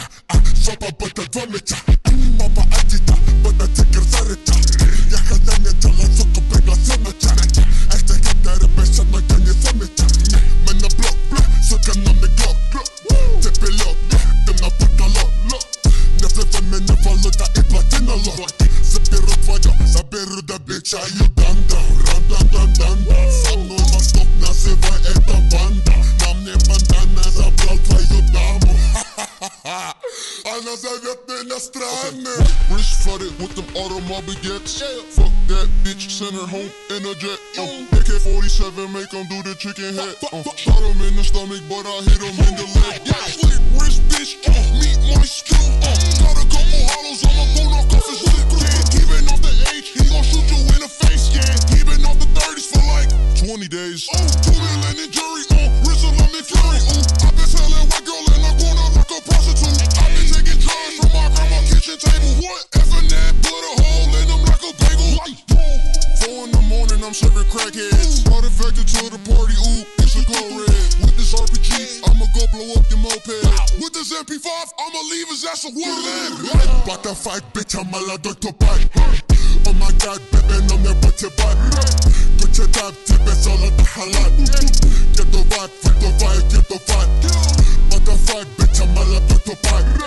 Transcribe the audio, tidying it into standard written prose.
Zarycia, żaba będę dwomycia. Mama Adita, będę tygier zarycia. Jaka na mnie działa, co to biegla zamycia. Chcę hetery, bez żadnego nie zamycia. Men na blok, suka na mnie glock. Typy lot, tym na portalot. Nie wlewaj mnie, nie waluta i platyna lot. Zabierę twoją, zabierę do bicia i udanda. Randa, za mną masz stop, nazywaj eta banda. Na mnie bandana zabrał twoją damę. Она зовет меня странным. Wrist flooded with them automobile jets. Fuck that bitch, send her home in a jet. AK-47, make him do the chicken head. Shot him in the stomach, but I hit him in the leg. Yeah, slick wrist bitch, meet my skill. Got a couple hollows on my phone, off his lip. Yeah, even off the H, he gon' shoot you in the face. Yeah, even off the 30s for like 20 days. 2 million in jury, wrist of me fury. I been selling white girl and I'm going out like a prostitute. I been taking drugs from my grandma's kitchen table. What? Effing that, put a hole in them like a bagel. 4 in the morning, I'm serving crackheads. Brought it vector to the party, it's a glow red. With this RPG, I'ma go blow up your moped. With this MP5, I'ma leave his ass a woodland. Butterfly, bitch, I'm a lot of bad. Oh my god, baby, no me but you bad. Good your dab, tippe solo the halal. Get the vibe, fuck the vibe, get the vibe. Butterfly, bitch, I'm a lot of bad.